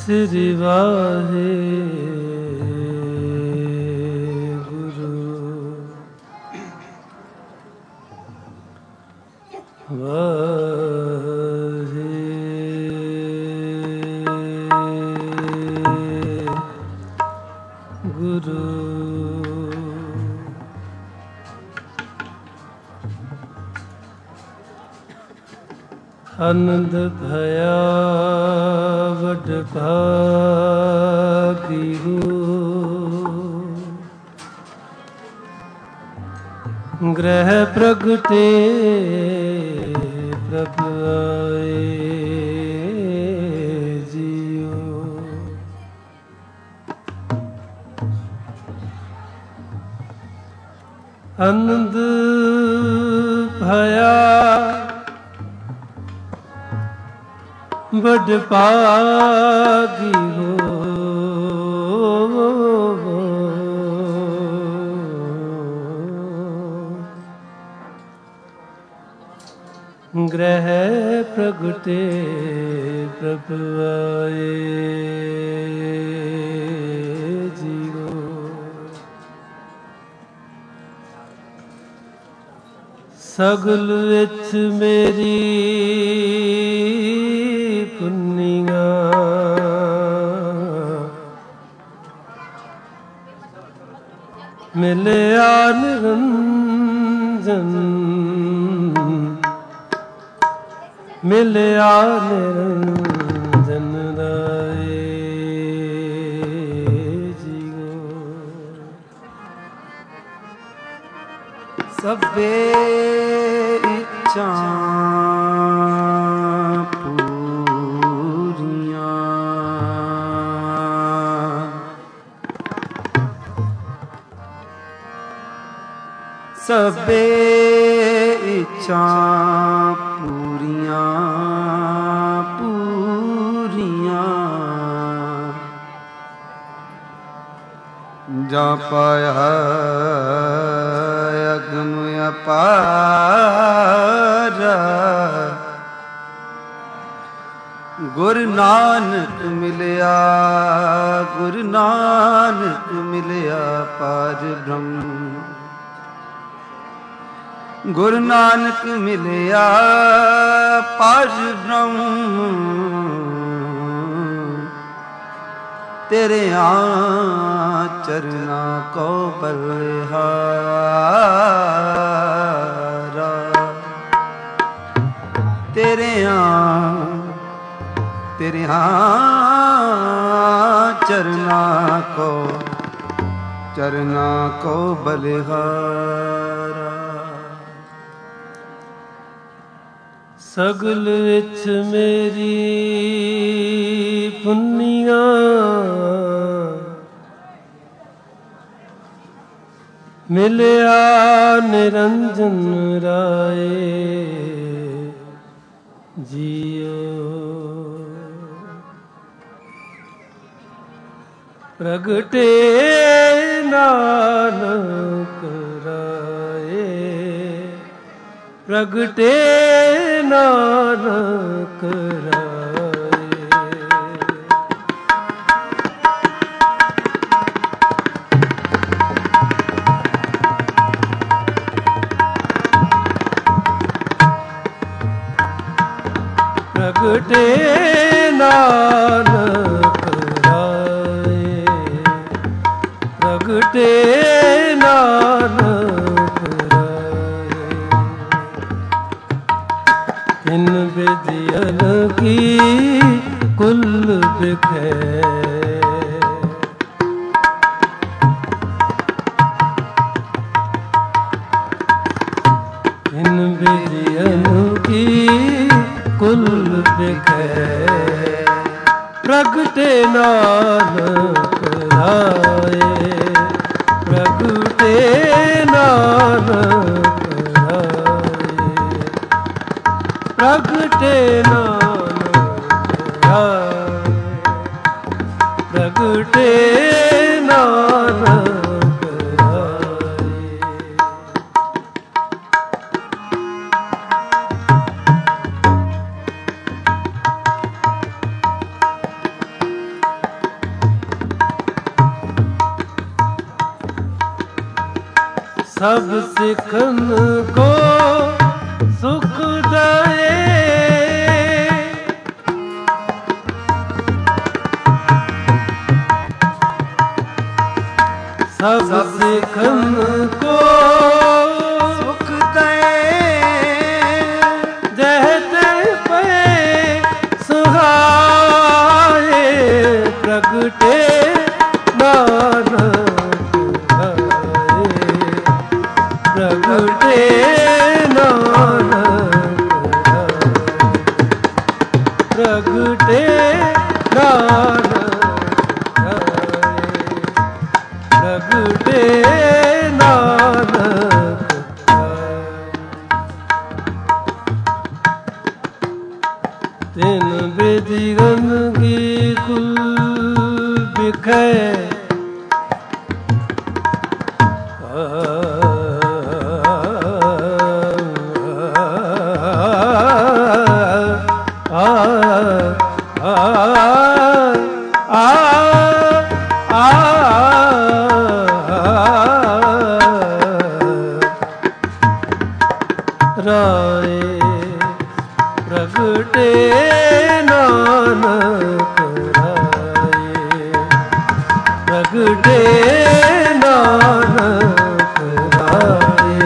ਸ੍ਰੀ ਵਾਹਿਗੁਰੂ ਆਨੰਦ ਭਇਆ ਵਡ ਭਾਗੀ ਹੋ, ਗ੍ਰਹਿ ਪ੍ਰਗਟੇ ਪ੍ਰਭ ਆਏ ਜੀਓ। ਆਨੰਦ ਭਇਆ ਵਡ ਭਾਗੀ ਹੋ, ਗ੍ਰਹਿ ਪ੍ਰਗਟੇ ਪ੍ਰਭ ਆਏ ਜੀਓ। ਸਗਲ ਵਿੱਚ ਮੇਰੀ ਪੁੰਨੀਆਂ ਮਿਲਿਆ ਨਿਰੰਜਨ, ਮਿਲਿਆ ਨਿਰੰਜਨ ਰਾਏ ਜੀਓ। ਸਭੇ ਇੱਛਾ ਸਭੇ ਇੱਛਾ ਪੂਰੀਆਂ ਪੂਰੀਆਂ, ਜਾ ਪਾਇਆ ਅਗਮ ਅਪਾਰ, ਗੁਰ ਨਾਨਕ ਮਿਲਿਆ, ਗੁਰ ਨਾਨਕ ਮਿਲਿਆ ਪਾਰ ਬ੍ਰਹਮ। ਗੁਰੂ ਨਾਨਕ ਮਿਲਿਆ ਪਾਰ ਬ੍ਰਹਮ, ਤੇਰਿਆਂ ਚਰਨਾਂ ਕੋ ਬਲਿਹਾਰਾ, ਤੇਰਿਆਂ ਚਰਨਾਂ ਕੋ ਬਲਿਹਾਰਾ। ਸਗਲ ਵਿੱਚ ਮੇਰੀ ਪੁੰਨੀਆਂ ਮਿਲਿਆ ਨਿਰੰਜਨ ਰਾਏ ਜੀਓ। ਪ੍ਰਗਟੇ ਨਾਨਕ ਰਾਏ, ਪ੍ਰਗਟੇ ਨਾਨਕ ਰਾਏ। ਪ੍ਰਗਟੇ ਨਾਨਕ ਰਾਏ, ਪ੍ਰਗਟੇ ਨਾਨਕ ਰਾਏ। ਇਨ ਵਿਦਿਅਨ ਕੀ ਕੁਲ ਬਿਖੈ, ਇਨ ਵਿਦਿਅਨ ਕੀ ਕੁਲ ਬਿਖੈ, ਪ੍ਰਗਟੇ ਨਾਨਕ ਰਾਏ, ਪ੍ਰਗਟੇ ਨਾਨਕ ਰਾਏ, ਪ੍ਰਗਟੇ ਨਾਨਕ ਰਾਏ, ਪ੍ਰਗਟੇ ਨਾਨਕ ਰਾਏ। सब सिखन को सुख दए, सब सिखन को सुख दए, जहते पे सुहाए प्रगटे नानक आए, प्रगटे नानक आए, प्रगटे नानक आए, प्रगटे नानक आए। तिन बिदिगन की कुल बिखै, राय प्रगटे नानक राय, प्रगटे नानक राय,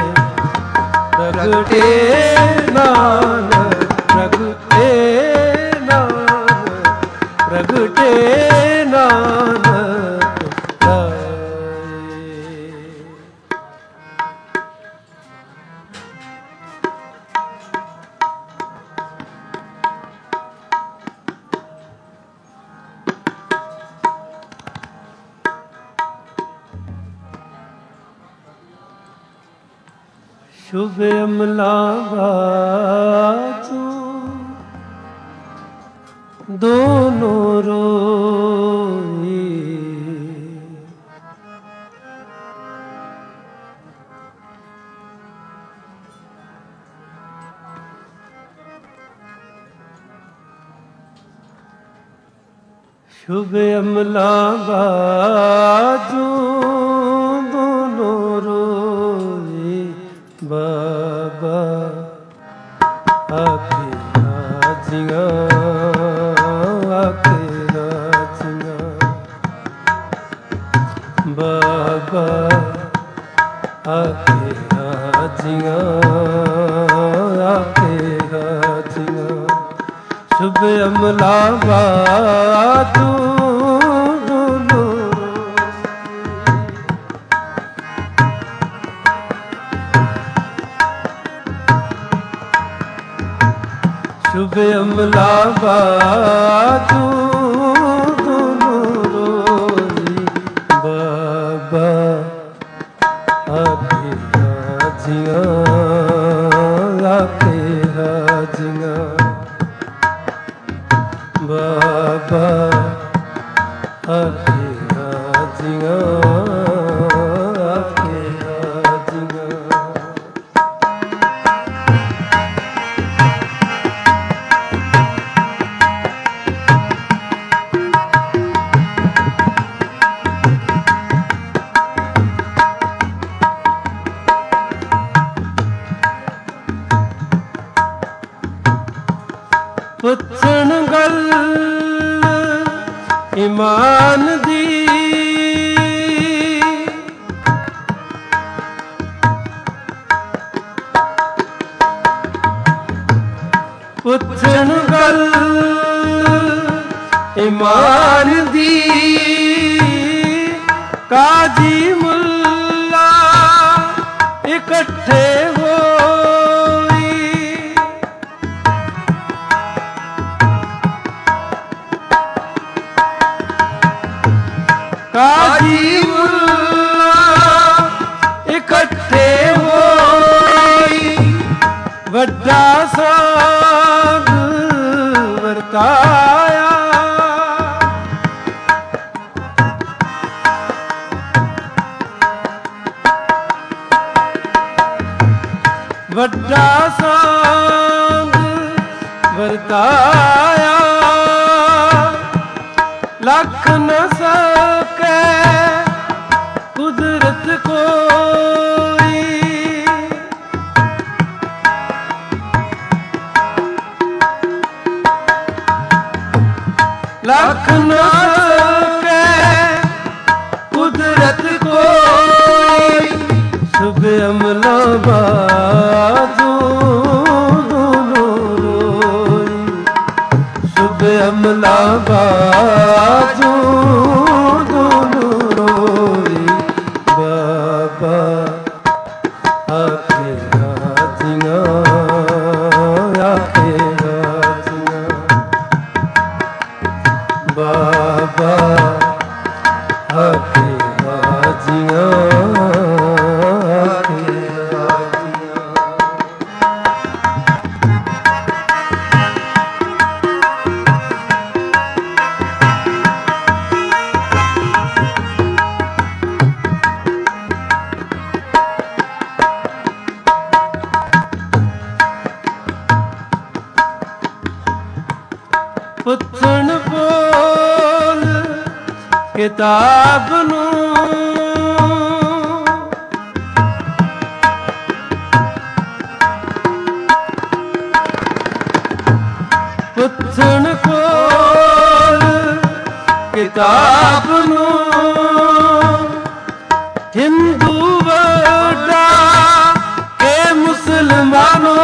प्रगटे नानक, प्रगटे नानक, प्रगटे नानक राय। शुभ अमला बाजू दोनों रोई, शुभ अमला बाजू दोनों रोई, बाबा आके राजिया, आके राजिया, बाबा आके राजिया, आके राजिया, शुभ अमला बाजू शुभ अमला बाजू दोनों रोई, बाबा आके राजिया, आके राजिया, बाबा आके राजिया, आके राजिया। पुछण गल ईमान दी, पुछण गल ईमान दी, काजी मुल्ला इकट्ठे होई, काजी मुल्ला इकट्ठे होई, वड्डा साग वरताया, वड्डा साग वरताया, लख न सके कुदरत कोई, लख न सकै कुदरत कोई, शुभ अमला बाजू दोनों रोई, शुभ अमला बाजू दोनों रोई। बाबा आखे हाजियाँ, आखे हाजियाँ, बाबा आखे हाजियाँ, आखे हाजियाँ। ਪੁੱਛਣ ਬੋਲ ਕਿਤਾਬ ਨੂੰ, ਪੁੱਛਣ ਬੋਲ ਕਿਤਾਬ ਨੂੰ, ਹਿੰਦੂ ਵੱਡਾ ਕਿ ਮੁਸਲਮਾਨੋ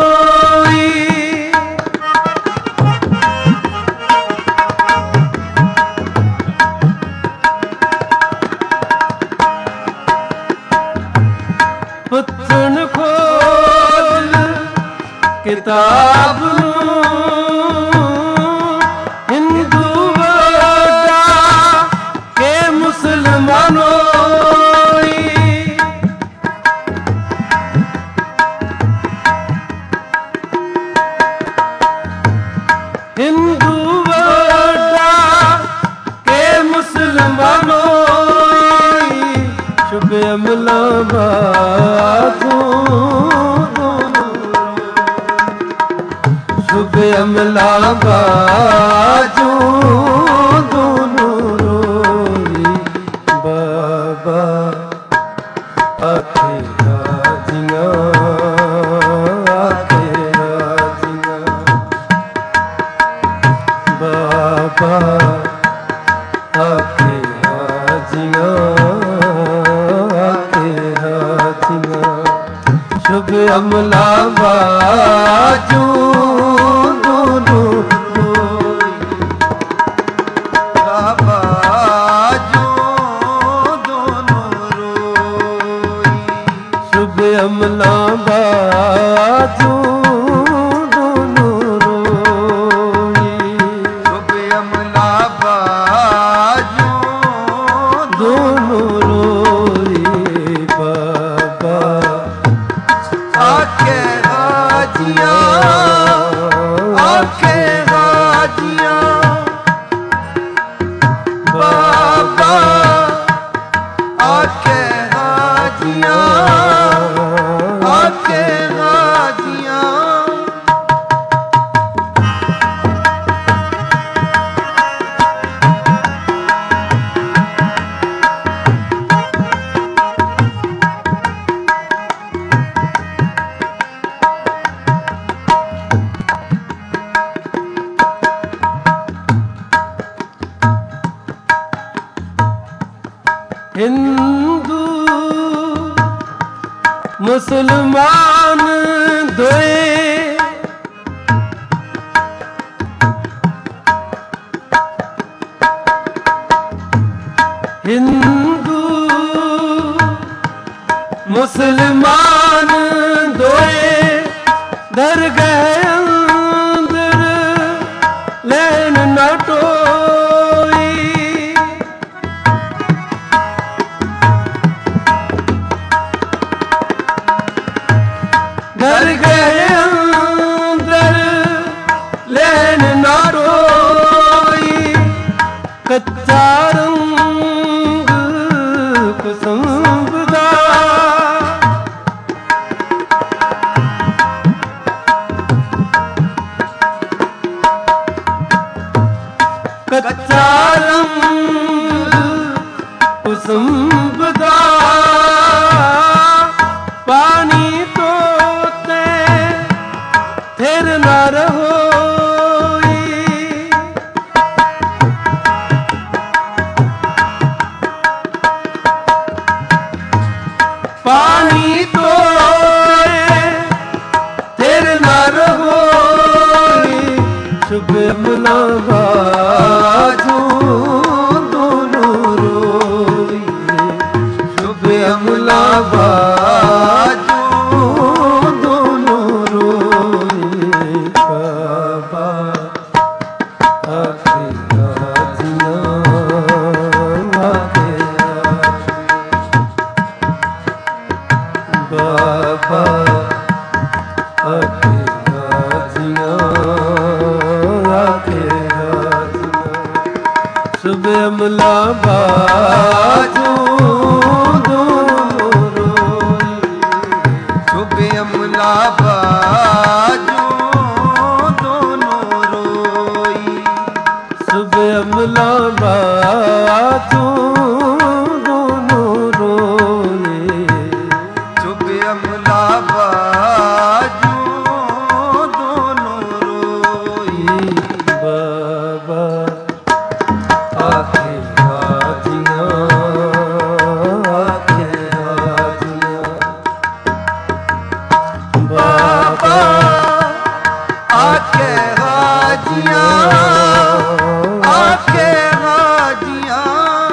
ਪੁੱਛਣ ਖੋਲ ਕਿਤਾਬ ਨੂੰ, ਹਿੰਦੂ ਵੱਡਾ ਕਿ ਮੁਸਲਮਾਨੋ ਹਿੰਦੂ ਵੱਡਾ ਕਿ ਮੁਸਲਮਾਨੋ, शुभ अमला बाजू दोनों, शुभ अमला बाजू दोनों रोई। बाबा आखे हाजियाँ, आखे हाजियाँ, बाबा आखे हाजियाँ, शुभ अमला बाजू दोनों रोई, बाजू दोनों रोई, शुभ अमला बाजू दोनों रोई, शुभ अमला बाजू दोनों रोई। बाबा आखे हाजियाँ, आखे हाजियाँ, बाबा आखे हाजियाँ, आखे हाजियाँ। हिंदू मुसलमान दोए, हिंदू मुसलमान दोए, दरगाह अंदर लैन न टोई, दरगाह अंदर लैन न टोई, कच्चा रंग पसंद दा, कच्चा रंग पसंद दा, पानी तोते फिर न रहोई, ਸੁਭ ਅਮਲਾ ਬਾਜੂ ਦੋਨੋਂ ਰੋਈ, ਸੁਭ ਅਮਲਾ ਬਾਜੂ ਦੋਨੋਂ ਰੋਈ, ਸੁਭ ਅਮਲਾ ਬਾਜੂ ਦੋਨੋਂ ਰੋਏ, ਸੁਭ ਅਮਲਾ ਬਾਜੂ ਦੋਨੋਂ ਰੋਈ। ਬਾਬਾ ਆਖੇ ਹਾਜੀਆਂ, ਆਖੇ ਹਾਜੀਆਂ, ਬਾਬਾ ਆਖੇ ਹਾਜੀਆਂ, ਆਖੇ ਹਾਜੀਆਂ।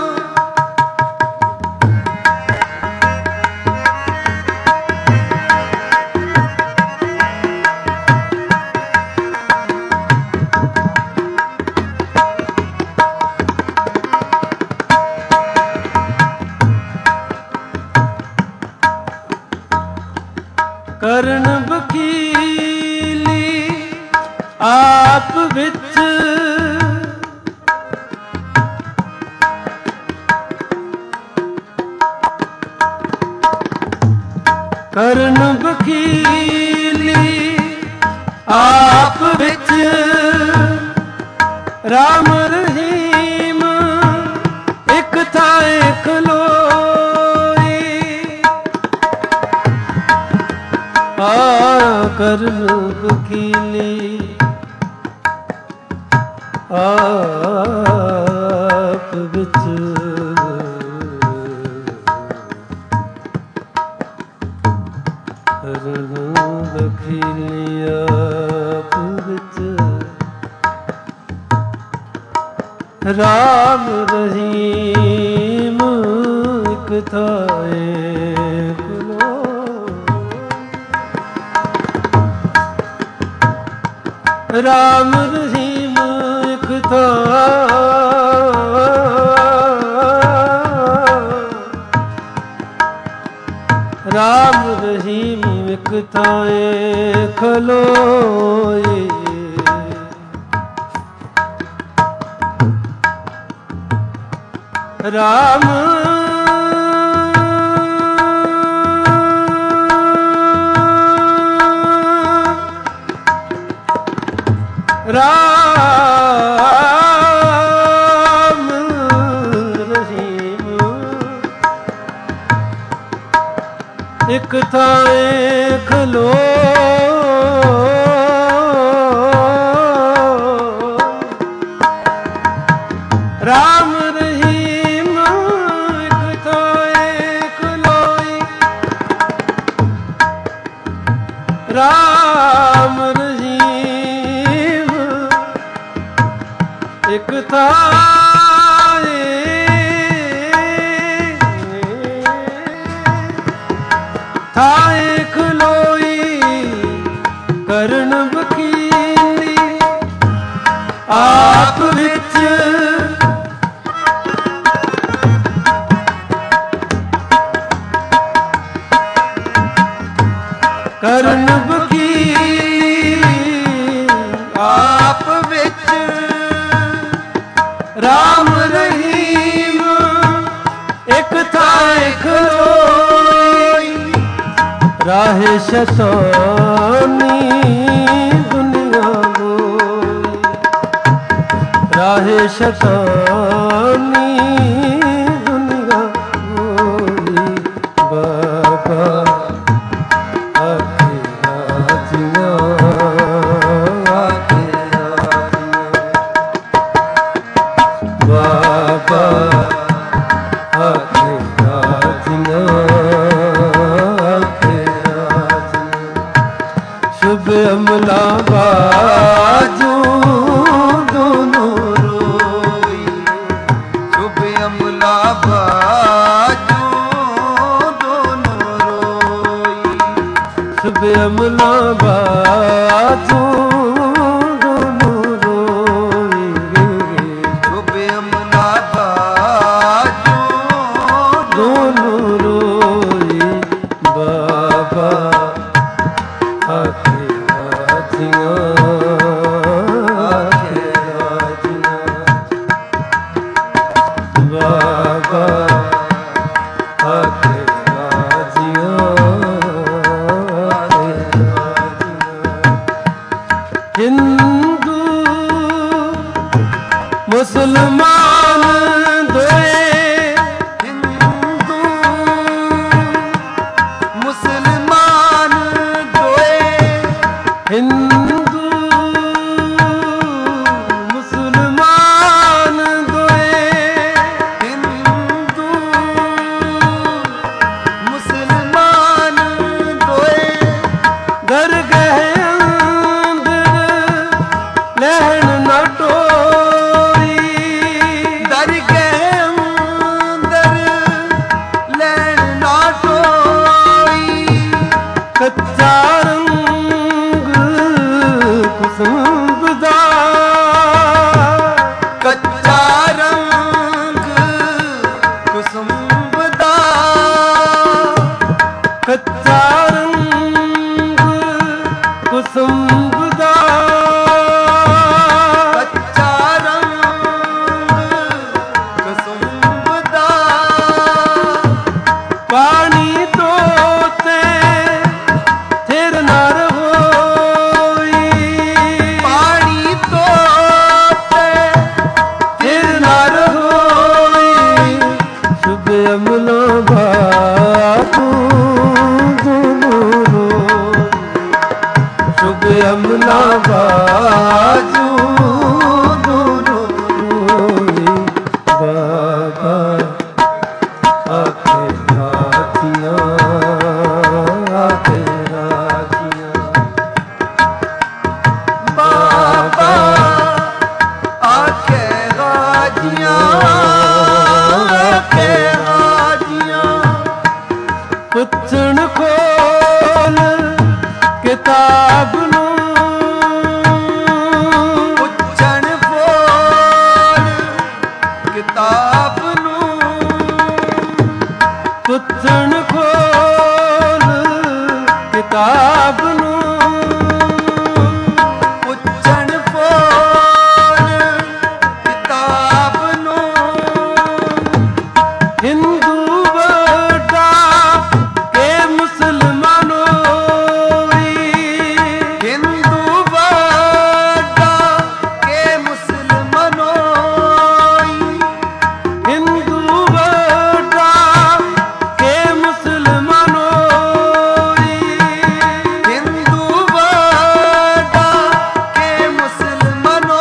ਕਰਨ ਵਕੀਲੀ ਆਪ ਵਿੱਚ, ਕਰਨ ਵਕੀਲੀ ਆਪ ਵਿੱਚ, ਰਾਮ ਰਹੀਮ ਇੱਕ ਥਾਂ ਖਲੋਈ, ਆ ਕਰਨ ਵਕੀਲੀ ਆਪ ਵਿੱਚ, ਕਰਨ ਵਕੀਲੀ ਆਪ ਵਿੱਚ, ਰਾਮ ਰਹੀਮ ਇੱਕ ਥਾਂ ਰਾਮ ਰਹੀਮ ਇੱਕ ਥਾਂ, ਰਾਮ ਰਹੀਮ ਇੱਕ ਥਾਂ ਖਲੋਏ, ਰਾਮ ਰਾਮ ਰਹੀਮ ਇੱਕ ਥਾਂ ਖਲੋ, ਰਾਮ ਰਹੀਮ ਇੱਕ ਥਾਂ ਖਲੋਈ, ਰਾਮ ਰਹੀਮ ਇੱਕ ਥਾਂ ਖਲੋਈ, ਕਰਨ ਵਕੀਲੀ ਆਪ ਵਿੱਚ, ਕਰਨ ਵਕੀਲੀ ਆਪ ਵਿੱਚ, ਰਾਮ ਰਹੀਮ ਇੱਕ ਥਾਂ ਖਲੋਈ, ਰਾਹੇ ਸ਼ੈਤਾਨੀ ਦੁਨੀਆ ਗੋਈ, ਰਾਹੇ ਸ਼ੈਤਾਨੀ ਦੁਨੀਆ ਗੋਈ, ਬਾਬਾ ਆਖੇ ਹਾਜੀਆਂ, ਆਖੇ ਹਾਜੀਆਂ, ਬਾਬਾ ਆਖੇ ਹਾਜੀਆਂ, ਆਖੇ ਹਾਜੀਆਂ, ਸ਼ੁਭ ਅਮਲਾ ਬਾਜੂ ਦੋਨੋਂ ਰੋਈ, ਸੁਭ ਅਮਲਾ ਬਾਜੂ ਦੋਨੋਂ ਰੋਈ, ਸ਼ੁਭ ਅਮਲਾ ਬਾਜੂ ਦੋਨੋਂ ਰੋਈ, ਸੁਭ ਅਮਲਾ ਬਾਜੂ ਦੋਨੋਂ ਰੋਈ, ਬਾਬਾ ਆਖੇ ਹਾਜੀਆਂ, ਆਖੇ ਹਾਜੀਆਂ, ਕਿਤਾਬ ਨੂੰ ਪੁੱਛਣ ਖੋਲ ਕਿਤਾਬ ਨੂੰ ਪੁੱਛਣ ਖੋਲ ਕਿਤਾਬ ਨੂੰ ਹਿੰਦੂ ਵੱਡਾ ਕੇ ਮੁਸਲਮਾਨੋ ਹਿੰਦੂ ਵੱਡਾ ਕੇ ਮੁਸਲਮਾਨੋ ਹਿੰਦੂ ਵੱਡਾ ਕੇ ਮੁਸਲਮਾਨੋ ਹਿੰਦੂ ਵੱਡਾ ਕੇ ਮੁਸਲਮਾਨੋ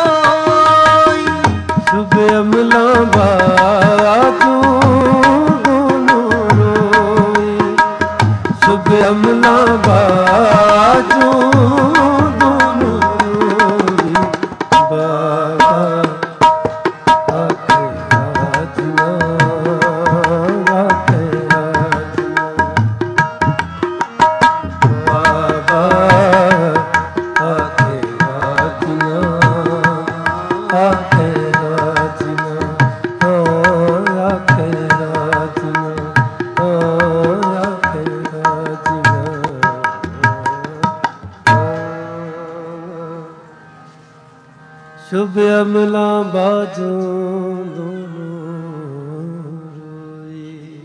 ਸ਼ੁਭ ਅਮਲਾਂ ਬਾਜੂ ਦੋਨੋਂ ਰੋਈ ਸ਼ੁਭ ਅਮਲਾਂ ਬਾਜੂ ਦੋਨੋਂ ਰੋਈ ਬਾਬਾ ਆਖੇ ਰਾਜਨਾ ਆਖੇ ਰਾਜਨਾ ਬਾਬਾ ਆਖੇ ਰਾਜਨਾ ਆਖੇ ਰਾਜਨਾ ਆਖੇ ਰਾਜਨਾ ਆਖੇ ਰਾਜਨਾ ਸ਼ੁਭ ਅਮਲਾਂ ਬਾਜੋਂ ਦੋਨੋਂ ਰੋਈ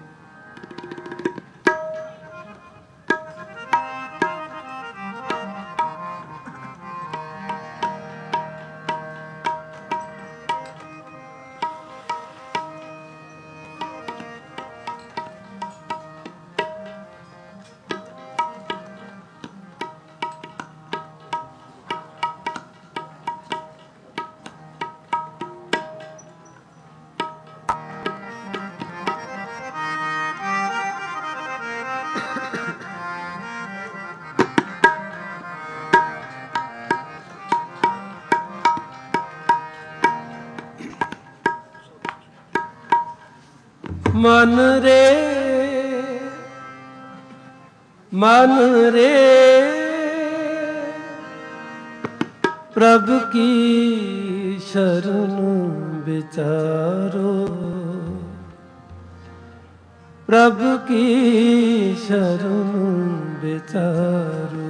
ਮਨ ਰੇ ਪ੍ਰਭ ਕੀ ਸ਼ਰਨ ਵਿਚਾਰੋ ਪ੍ਰਭ ਕੀ ਸ਼ਰਨ ਵਿਚਾਰੋ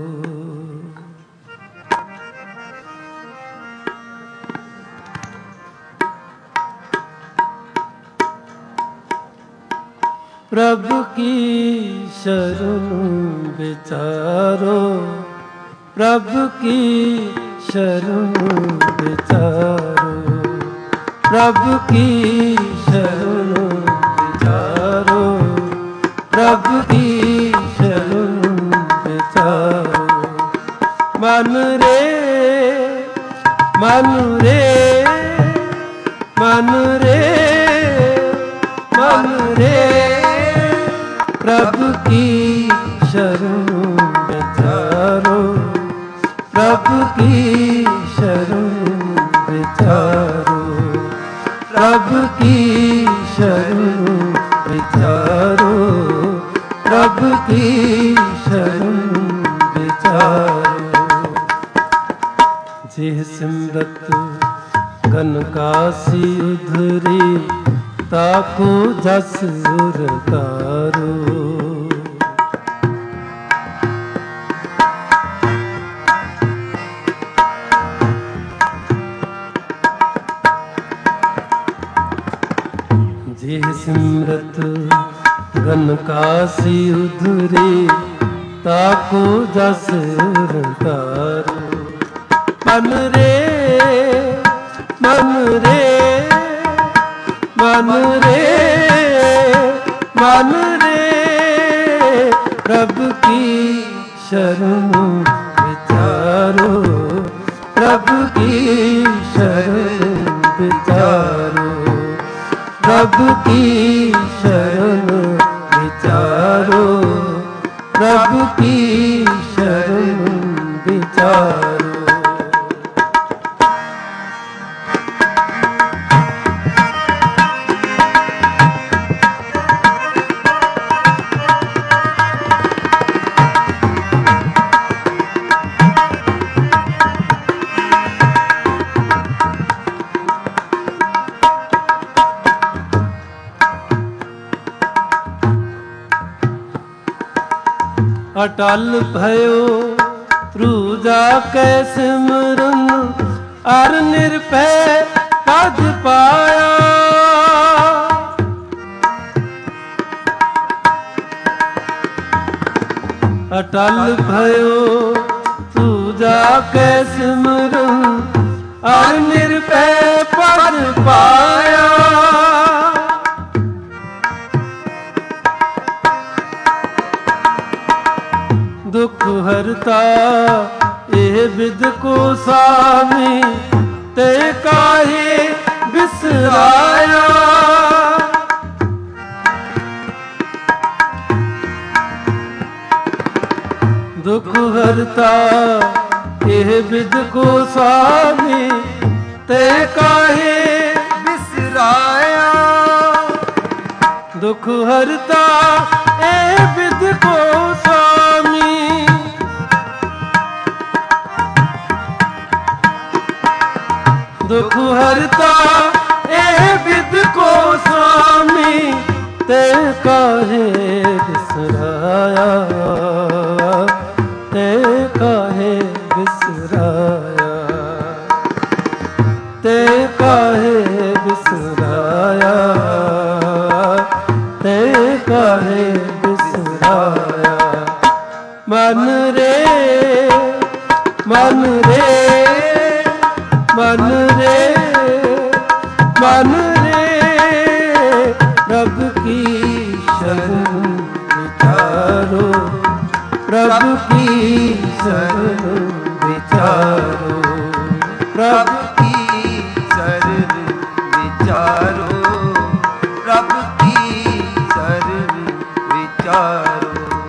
प्रभ की शरण विचारो प्रभ की शरण विचारो प्रभ की शरण विचारो प्रभ की शरण विचारो मन रे मन रे मन रे मन रे प्रभ की शरण विचारो प्रभ की शरण विचारो प्रभ की शरण विचारो प्रभ की शरण विचारो जिह सिमरत कनकासी उधरी ताको जस उरतारो जिह सिमरत कनकासी उधरी ताको जस उरतारो मन रे मन रे मन रे मन रे प्रभ की शरण विचारो प्रभ की शरण विचारो प्रभ की शरण विचारो प्रभ की शरण विचारो ਅਟਲ ਭਇਓ ਰੂਜਾ ਕੈ ਸਿਮਰਨ ਅਰ ਨਿਰਭੈ ਪਦ ਪਾਇਆ। ਅਟਲ ਭਇਓ ਰੂਜਾ ਕੈ ਸਿਮਰਨ ਅਰ ਨਿਰਭੈ ਪਦ ਪਾਇਆ। ਦੁਖ ਹਰਤਾ ਇਹ ਬਿਦ ਕੋ ਸਾਮੀ ਤੇ ਕਾਹੇ ਬਿਸਰਾਇਆ। ਦੁਖ ਹਰਤਾ ਇਹ ਬਿਦ ਕੋ ਸਾਮੀ ਤੇ ਕਾਹੇ ਬਿਸਰਾਇਆ। ਦੁਖ ਹਰਤਾ ਇਹ ਬਿਦ ਕੋ ਸਾਮੀ ਦੁਖ ਹਰਤਾ ਇਹ ਬਿਦ ਕੋ ਸਾਮੀ ਤੇ ਕਾਹੇ ਬਿਸਰਾਇਆ। ਤੇ ਕਾਹੇ ਬਿਸਰਾਇਆ। ਤੇ ਕਾਹੇ ਬਿਸਰਾਇਆ। ਤੇ ਕਾਹੇ ਬਿਸਰਾਇਆ। ਮਨ ਰੇ ਮਨ ਰੇ ਮਨ ਰੇ ਮਨ ਰੇ ਪ੍ਰਭ ਕੀ ਸ਼ਰਨ ਵਿਚਾਰੋ। ਪ੍ਰਭ ਕੀ ਸ਼ਰਨ ਵਿਚਾਰੋ। ਪ੍ਰਭ ਕੀ ਸ਼ਰਨ ਵਿਚਾਰੋ। ਪ੍ਰਭ ਕੀ ਸ਼ਰਨ ਵਿਚਾਰੋ।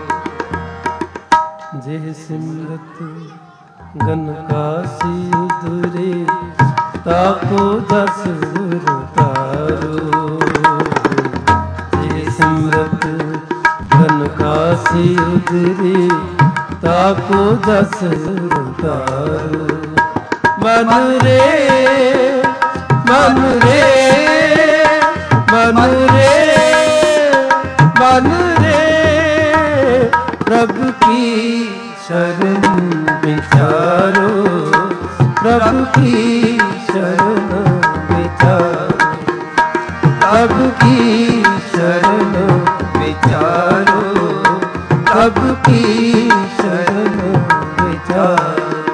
ਜਿਹ ਸਿਮਰਤ ਗਨ ਕਾਸੀ ਉਦਰੇ ਤਾਕੋ ਦਸ ਗੁਰ ਤਾਰੋ। ਜਿਹ ਸਿਮਰਤ ਗਨ ਕਾਸੀ ਉਦਰੇ ਤਾਕੋ ਦਸ ਗੁਰ ਤਾਰੋ। ਮਨ ਰੇ ਮਨ ਰੇ ਮਨ ਰੇ ਮਨ ਰੇ ਪ੍ਰਭ ਕੀ ਸ਼ਰਨ ਵਿਚਾਰੋ। ਪ੍ਰਭ ਕੀ ਸ਼ਰਨ ਵਿਚਾਰੋ। ਪ੍ਰਭ ਕੀ ਸ਼ਰਨ ਵਿਚਾਰੋ। ਪ੍ਰਭ ਕੀ ਸ਼ਰਨ ਵਿਚਾਰੋ।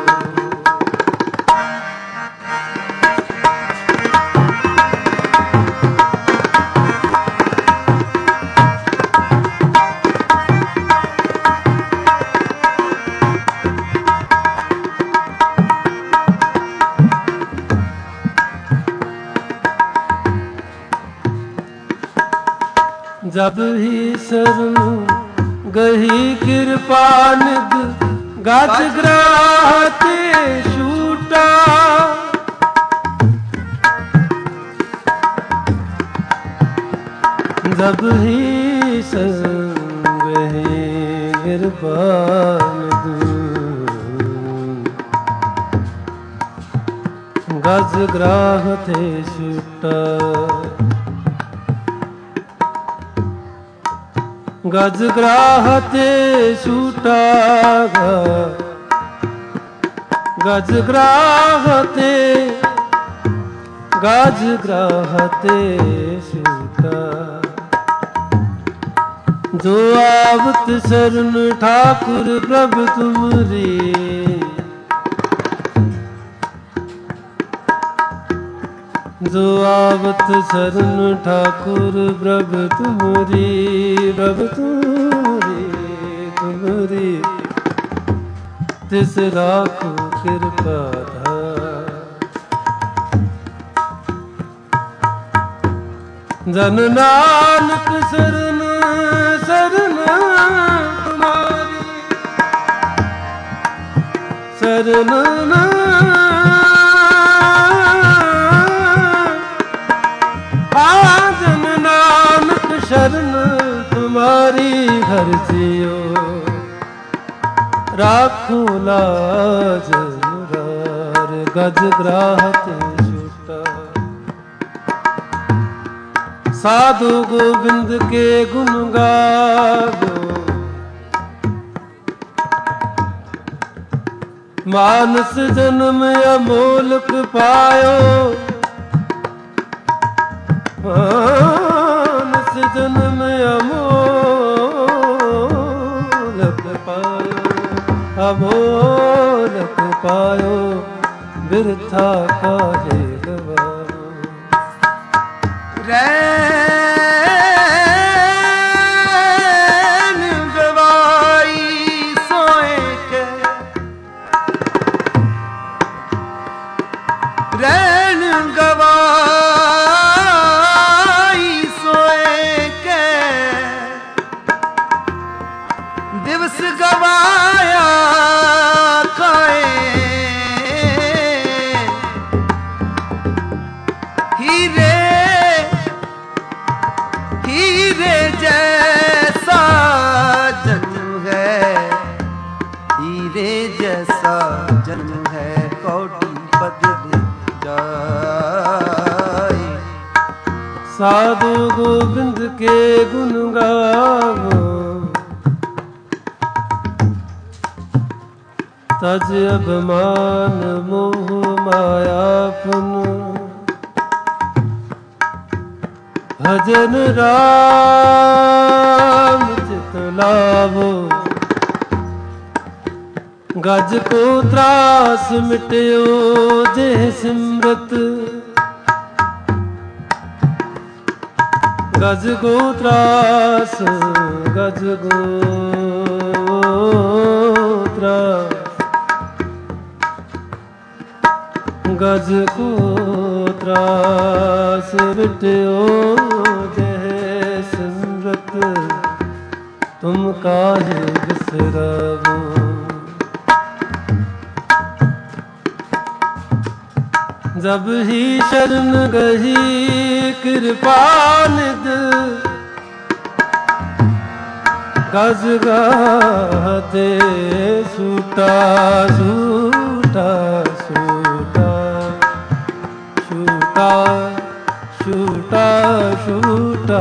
जब ही शरण गही कृपा निध गज ग्राहते छूटा। जब ही शरण गही कृपा निध गज ग्राहते छूटा। गज ग्राहते छूटा। गज ग्राहते गज ग्राहते छूटा। जो आवत शरण ठाकुर प्रभु तुमरी। जो आवत शरण ठाकुर प्रभु तुमरी। प्रभु तुमरी तुमरी तिस राखो कृपा धार। जन नानक शरण शरण तुम्हारी। शरण जन नानक शरण तुम्हारी। हर जियो राखो लाज मुरार। गज ग्राहते छूटा। साधु गोविंद के गुण गावो। मानस जन्म अमोलक पायो, मानस जन्म अमोलक पायो, अमोलक पायो, बिरथा काहे गवायो। रैन गवाई सोए के, रैन गवाई सोए के, दिवस गवाया खाए, हीरे हीरे जैसा जन्म है, हीरे जैसा जन्म है, कौड़ी बदल जाए। साधु गोविंद के गुण गावो, तज अभिमान मोह मायापन, भजन राम चित लावो, गज को त्रास मिटयो जेह सिमरत, गज को त्रास, गज को त्रास, गज को त्रास मिटयो जह सिमरत, तुम काहे बिसरावो। जब ही शरण गही कृपा निध, गज गाते सूटा सूटा सूटा शूटा शूटा शूटा,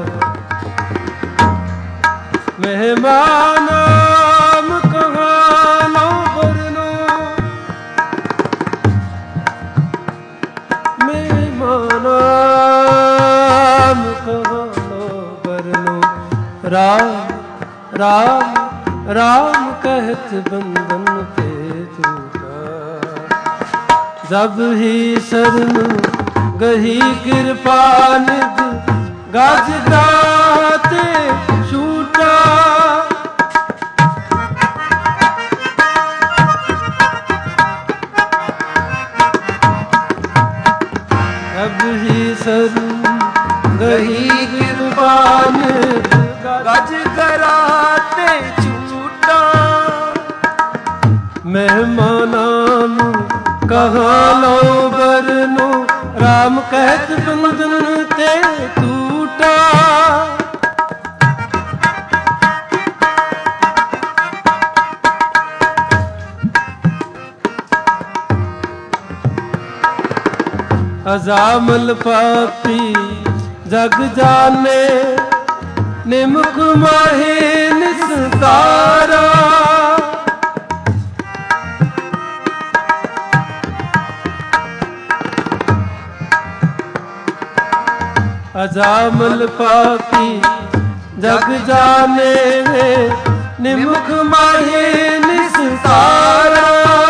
मेहमान कहानो बरनो, मेहमान कहानो बरनो, राम राम राम कहत बंधन पे छूटा। जब ही शरण गही कृपा निध, गज गाते छूटा। जब ही शरण गही कृपा निध, गज कराते छूटा। मेहमानान कहानो बरनो, राम कहत बंधन ते टूटा। अजामल पापी जग जाने, निमुख माहे निस्तारा। अजामल पापी जग जाने, निमुख माहे निस्तारा।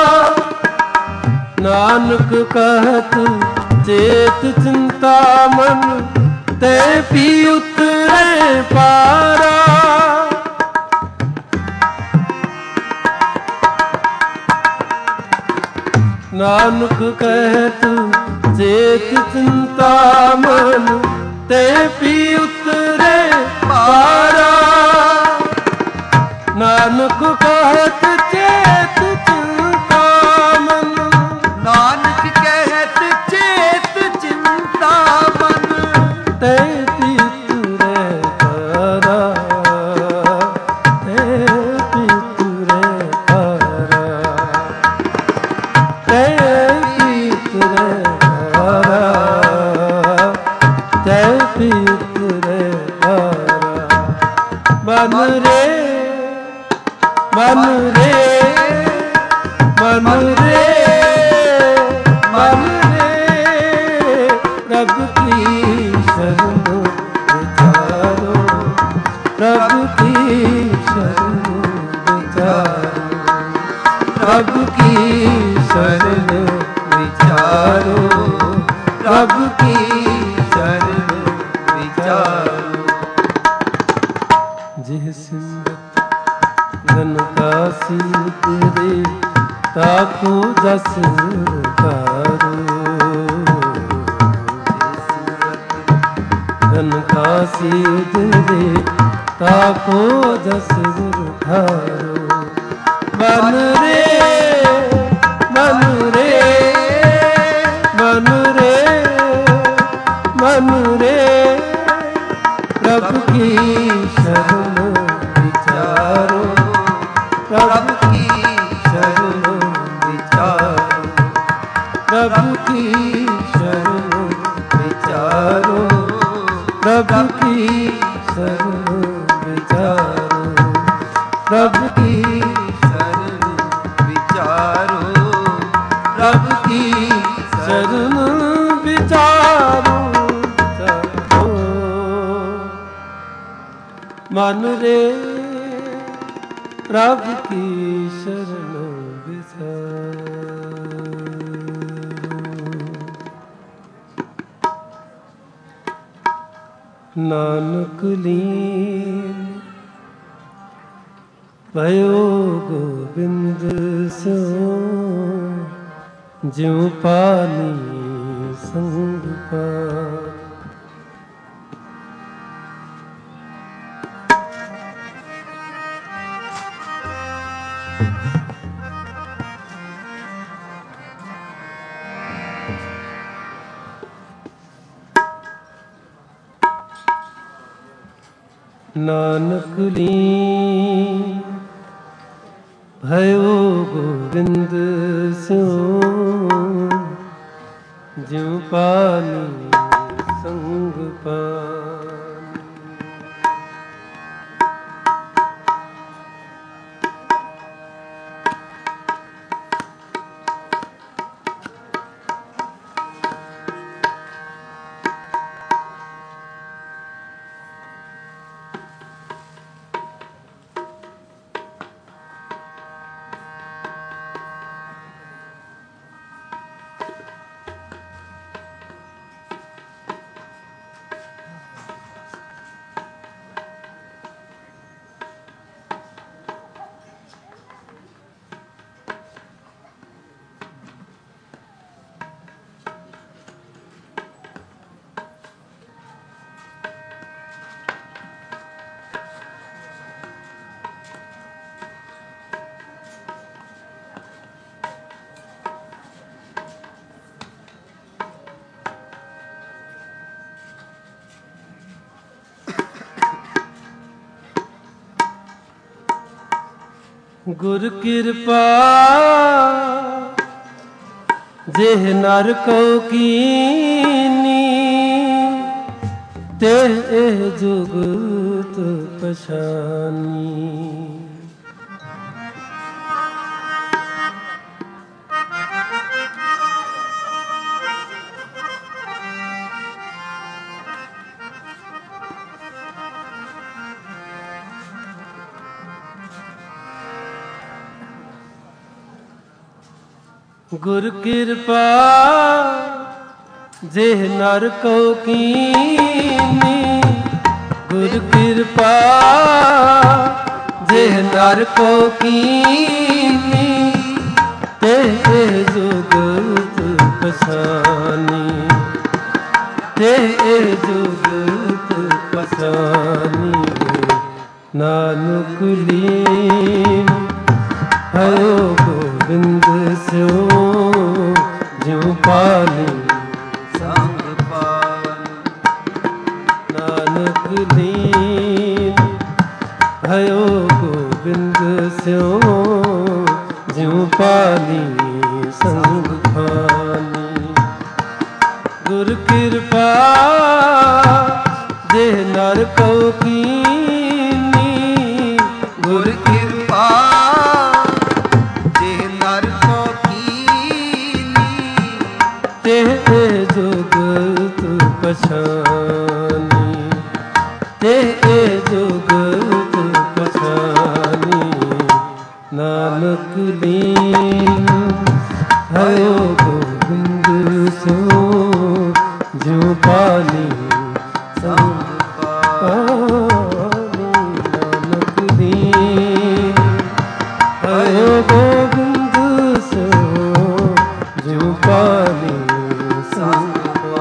नानक कहत चेत चिंता मन, ते पी उतरे पारा। नानक कहत चेत चिंता मन, ते पी उतरे पारा। नानक कहत चेत चिंता मन, नानक कहत चेत चिंता मन, ते पी उतरे पारा, ते पी उतरे पारा, ते पी उतरे पारा, ते पी उतरे पारा। बन रे बन रे बन शरण विचारो, प्रभु की शरण विचारो, प्रभु की शरण विचारो, प्रभु की शरण विचारो। जिह सिमरत घन कासी तेरे, ताको जस कारो, घन कासी तेरे, ताको जस ठारो। बन रे मन रे मन रे मन रे, प्रभु की शरण विचारो, प्रभु की शरण विचारो, प्रभु की शरण विचारो, प्रभु की शरण विचारो, प्रभु की शरण विचारो, प्रभु की शरण विचारो। मन रे प्रभु की शरण विचारो। नानक लीन भयो गोविंद स्यो, ज्यों पानी संग पान। नानक लीन भयो गोविंद स्यो, ज्यों पानी संग पान। गुर कृपा जेह नर को कीनी, तेह एह जुगत पछानी। गुर कृपा जेह नर को कीनी, गुर कृपा जेह नर को कीनी, तेह जुगत पछानी, तेह जुगत पछानी। नानक लीन भयो गोविंद स्यो, ज्यों पानी संग पान। नानक लीन भयो गोविंद स्यो, ज्यों पानी संग पानी। गुर कृपा जेह नर को कीनी, गुर कृपा जेह नर को कीनी, तेह जुगत पछानी। भयो गोविंद सो जो पानी संग पानी नानक दीन भयो गोविंद सो जो पानी संग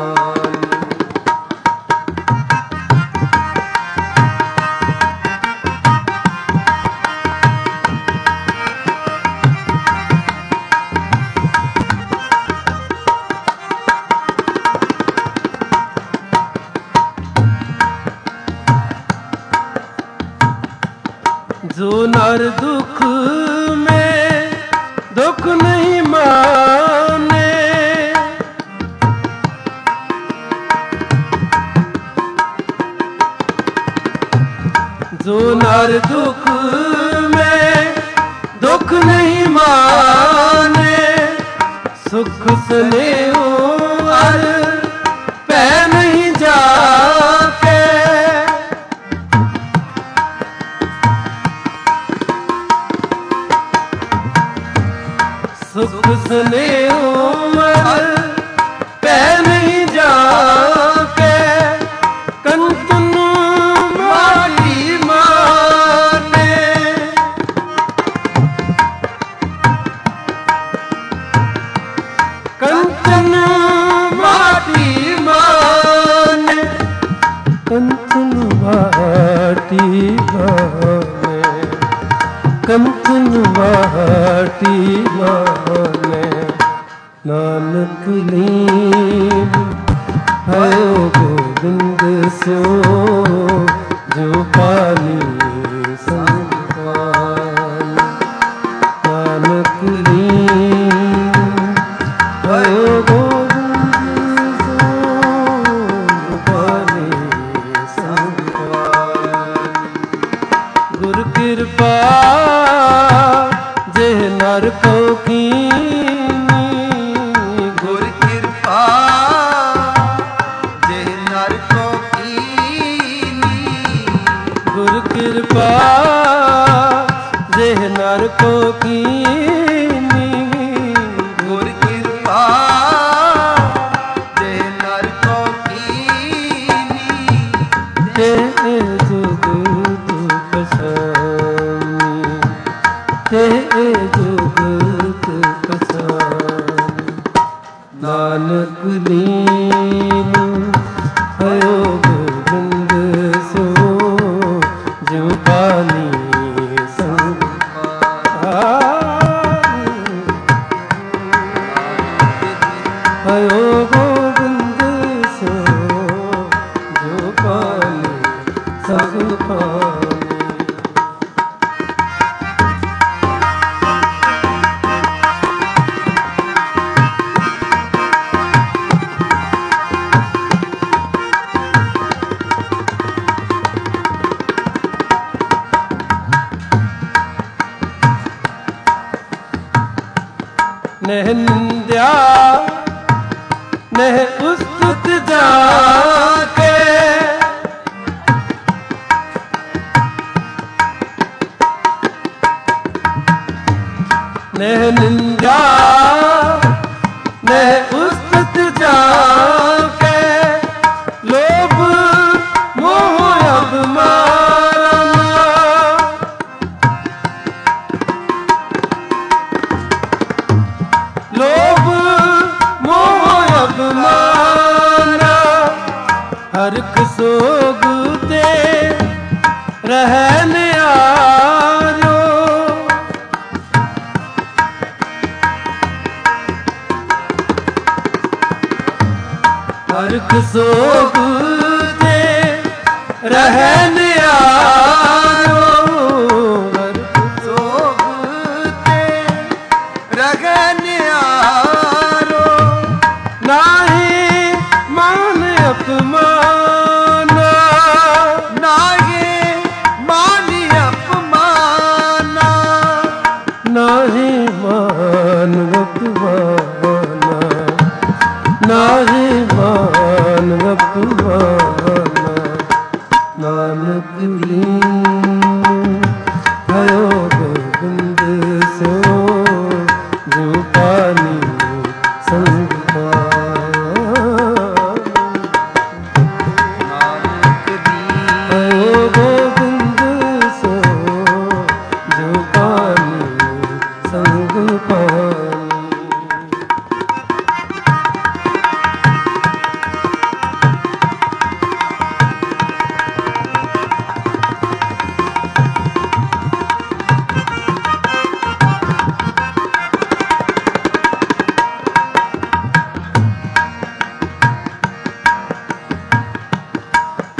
जो नर दुख में दुख नहीं माने, जो नर दुख में दुख नहीं माने, सुख स्नेह और पै नहीं जाके, सुख स्नेह पै नहीं जाके, कंचन माटी माने, कंचन माटी माने, कंचन माटी माने, कंचन माटी माने, नानक लीन भयो गोविंद सो जो पानी संग पानी, नानक लीन भयो गोविंद सो जो पानी संग पानी। गुर कृपा जे नर को कीनी, गुर कृपा जे नर को कीनी, गुर कृपा जे नर को कीनी, गुर कृपा जे नर को कीनी, ते जुग दुख सानी, ते जुग दुख सानी, नानक लीन भयो गोविंद सो जो पानी संग पानी, भयो गोविंद सो जो पानी संग पानी। नह निंद्या नह उस्तुत जाके, नह निंद्या नह उस्तुत जाके, लोभ मोह अभिमान, लोभ मोह अभिमान, हरख सोग ते रहन आरो, हरख सोग ते रहन आरो, हरख सोग ते रहन आरो, नाहि मान अपमान, नाहि मान अपमान, नाहि मान अपमान, नाहि मान अपमान, नानक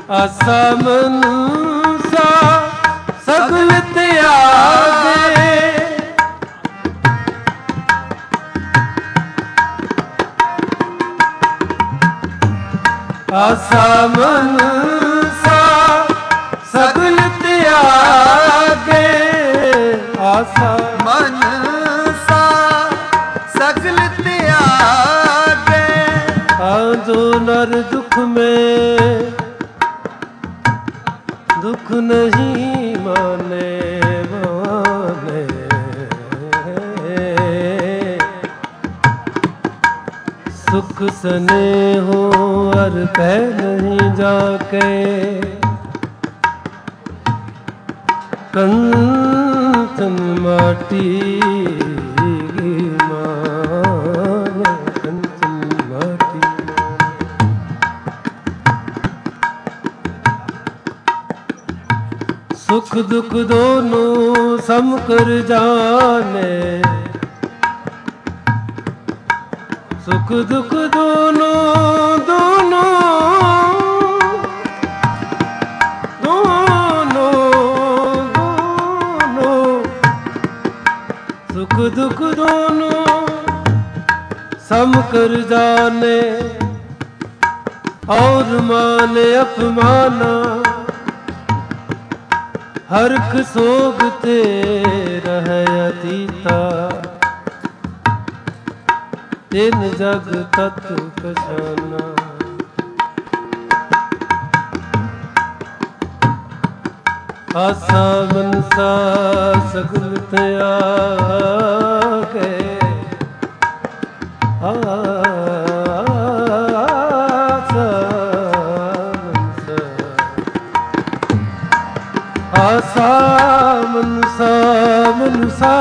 ਆਸਾ ਮਨਸਾ ਸਗਲ ਤਿਆਗੇ ਆਸਾ ਮਨਸਾ ਸਗਲ ਤਿਆਗੇ ਆਸਾ ਮਨਸਾ ਸਗਲ ਤਿਆਗੇ ਜੋ ਨਰ ਦੁਖ में दुख नहीं माने माने सुख सने हो और कह नहीं जाके कंचन माटी माने कंचन माटी सुख दुख दोनों सम कर जाने सुख दुख दोनों दोनों दोनों दोनों सुख दुख दोनों सम कर जाने और माने अपमाना हरख सोगते रह अतीता तिन जग तत पछाना आसा मनसा सगल त्यागे आसा मनसा मनसा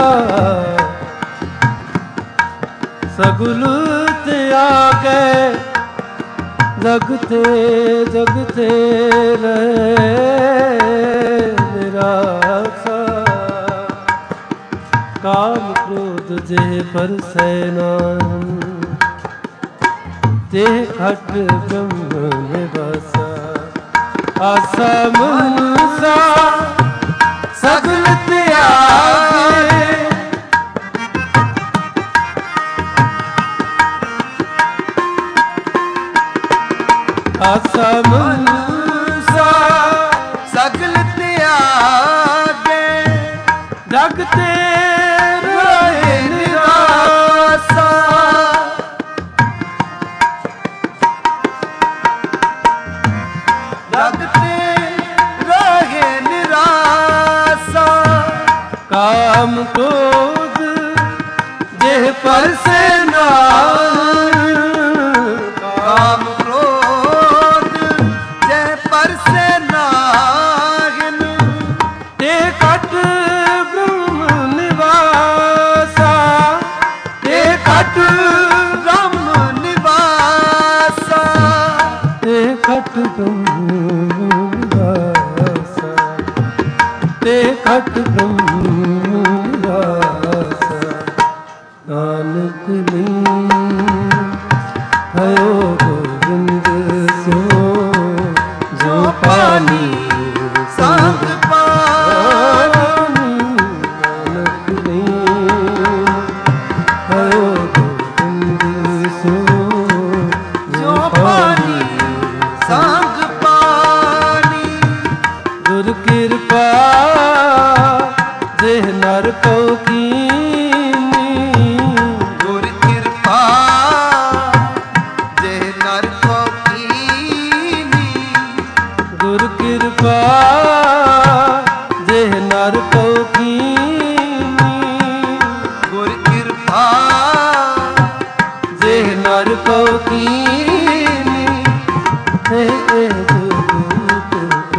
सगुल त्यागे जगते जगते रहे निराशा काम क्रोध जे पर सैनान ते खट ब्रह्म निवासा आसा मनसा सगल त्यागे आसा मनसा सगल त्यागे जगते रहे निराशा जगते रहे निराशा काम क्रोध जेह पर से काम क्रोध जय पर से नाहिन ते कट ब्रह्म निवासा ते कट ब्रह्म निवासा ते कट ब्रह्म निवासा ते कट ब्रह्म निवासा नानक भयो गोविंद सो जो पानी संग पानी नानक भयो गोविंद सो जो पानी संग पानी गुर कृपा देह नर को कीनी गुर कृपा जे नर को कीनी गुर कृपा देह नर को कीनी गुर कृपा देह नर को कीनी हे दुख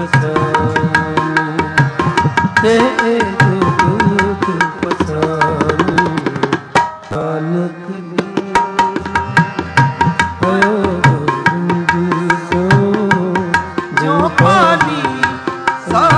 पसानी हे दुख पसानी नानक भयो गोविंद सो जो पानी संग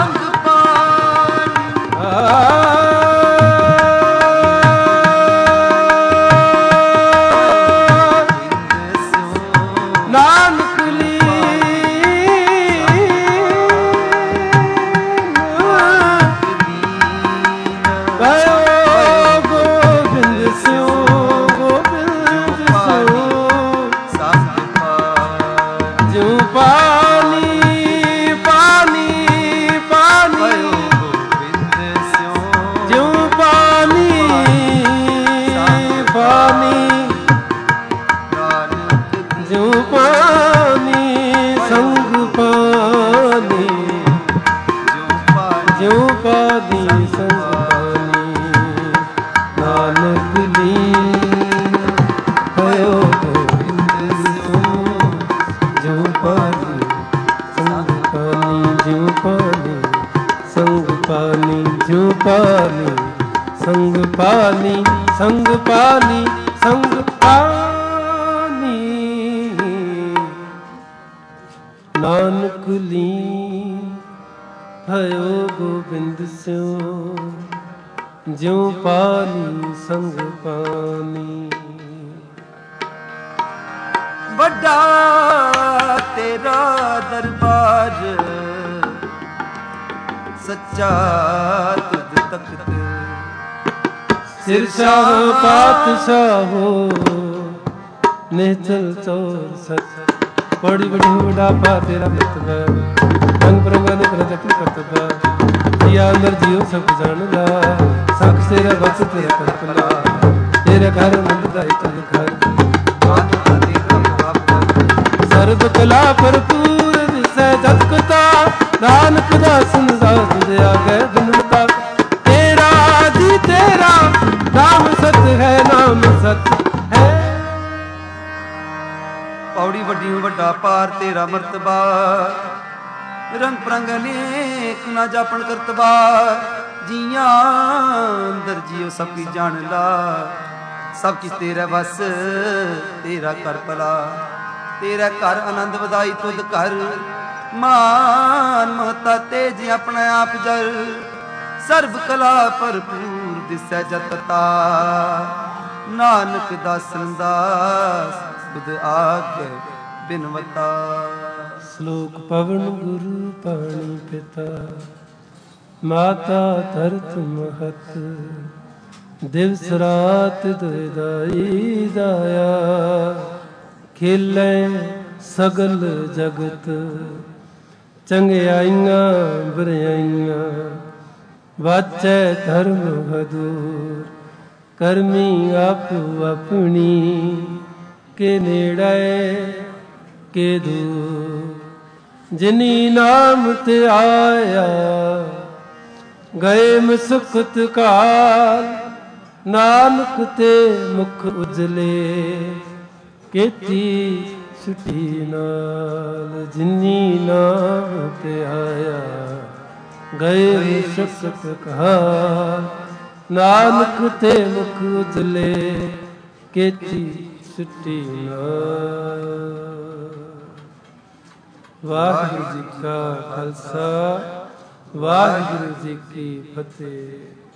ਪਾਲੀ ਸੰਗ ਪਾਲੀ ਸੰਗ ਪਾਲੀ ਸੰਗ ਪਾਲੀ ਨਾਨਕ ਲੀਨ भयो गोबिंद स्यों ज्यों पानी संग पानी ਵੱਡਾ ਤੇਰਾ ਦਰਬਾਰ ਸੱਚਾ ਤੁਧ ਤਖਤ ਸਿਰ ਸ਼ਾਹ ਪਾਤਸ਼ਾਹੋ ਨਿਹਚਲ ਚੋਰ ਸਚ ਬੜੀ ਬੜੀ ਵੱਡਾ ਪਾ ਤੇਰਾ ਮਤਲਬ ਰੰਗ ਪ੍ਰਗਨ ਪ੍ਰਜਕ ਕਰਤਬਾ ਜਿਆ ਅੰਦਰ ਜੀਉ ਸਭ ਜਾਣ ਲਾ ਸਖ ਤੇਰਾ ਬਸ ਤੇਰਾ ਕਰਤਲਾ ਤੇਰੇ ਘਰ ਮੰਦਦਾ ਇਤਨ ਘਰ ਸਰਬ ਕਲਾ ਭਰਪੂਰ ਵਿਸੈ ਜਤ ਕਤਾ ਨਾਨਕ ਦਾਸਨ ਸਾਧ ਦਿਆ ਗਏ ਬਿਨਤਾ ਤੇਰਾ ਜੀ ਤੇਰਾ ਨਾਮ ਸਤ ਹੈ ਨਾਮ ਸਤ ਹੈ ਪੌੜੀ ਵੱਡੀ ਵੱਡਾ ਪਾਰ ਤੇਰਾ ਮਰਤਬਾ ਰੰਗ ਪ੍ਰੰਗ ਅਨੇਕ ਨਾ ਜਾਪਣ ਕਰਤਬਾ ਜੀਆਂ ਅੰਦਰ ਜੀਉ ਸਭ ਕੀ ਜਾਣ ਲਾ ਸਭ ਕੀ ਤੇਰਾ ਵਸ ਤੇਰਾ ਕਰ ਭਲਾ ਤੇਰਾ ਘਰ ਆਨੰਦ ਵਧਾਈ ਤੁਧ ਘਰ ਮਾਨ ਮਹਤਾ ਤੇਜ ਆਪਣੇ ਆਪ ਜਰ ਸਰਬ ਕਲਾ ਭਰਪੂਰ ਦਿਸੈ ਜਤਤਾ ਨਾਨਕ ਦਾਸਨ ਦਾਸ ਤੁਧ ਆਗੇ ਬਿਨਵਤਾ ਸ਼ਲੋਕ ਪਵਨ ਗੁਰੂ ਪਾਣੀ ਪਿਤਾ ਮਾਤਾ ਧਰਤ ਮਹਤ ਦਿਵਸ ਰਾਤ ਦੁਇਦਾਈ ਦਾਇਆ ਖੇਲੇ ਸਗਲ ਜਗਤ ਚੰਗਿਆਈਆਂ ਬੁਰਾਈਆਂ ਵਾਚੈ ਧਰਮ ਹਦੂਰ ਕਰਮੀ ਆਪੋ ਆਪਣੀ ਕੇ ਨੇੜੇ ਕੇ ਦੂਰ ਜਿਨੀ ਨਾਮ ਤੇ ਆਇਆ ਗਏ ਮੁਸਕਤ ਕਾਲ ਨਾਨਕ ਤੇ ਮੁਖ ਉਜਲੇ ਕੀਤੀ ਛੁੱਟੀ ਨਾਲ ਜਿਨੀ ਨਾਮ ਤੇ ਆਇਆ ਗਏ ਮੁਸਕਤ ਕਾਲ ਨਾਨਕ ਤੇ ਮੁਖ ਉਜਲੇ ਕੀਤੀ ਛੁੱਟੀ ਨਾਲ। ਵਾਹਿਗੁਰੂ ਜੀ ਕਾ ਖਾਲਸਾ ਵਾਹਿਗੁਰੂ ਜੀ ਕੀ ਫਤਿਹ।